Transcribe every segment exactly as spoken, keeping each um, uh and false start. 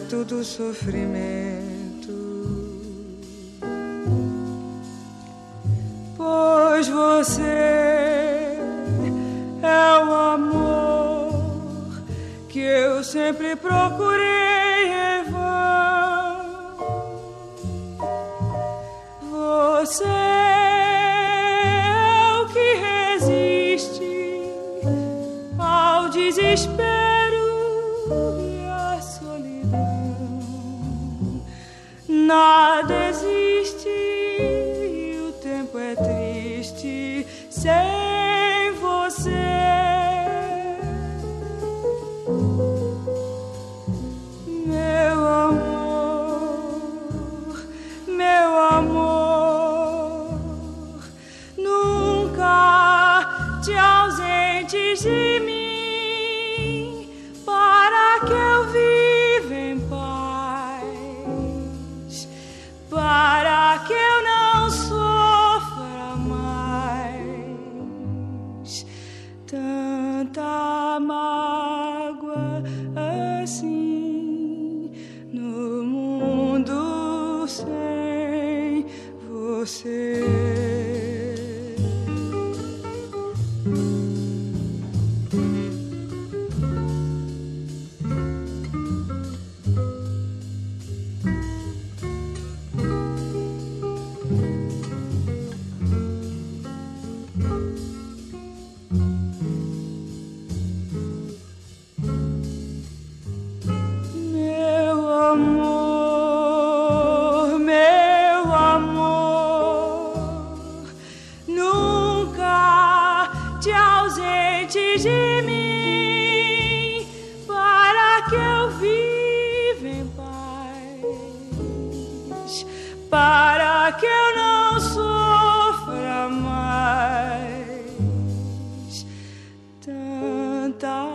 tudo sofrimento. Pois você é o amor que eu sempre procurei em vão. Você é o que resiste ao desespero e à solidão. Nada existe e o tempo é triste sem você. Meu amor, meu amor, nunca te ausentes de mim, para que eu viva em paz, para que eu não sofra mais tanta mágoa assim no mundo sem você. Amor, meu amor, nunca te ausentes de mim, para que eu viva em paz, para que eu não sofra mais tanta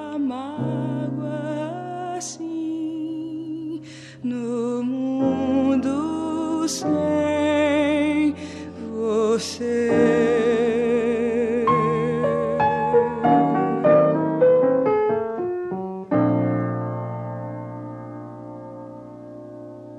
mágoa assim no mundo sem você.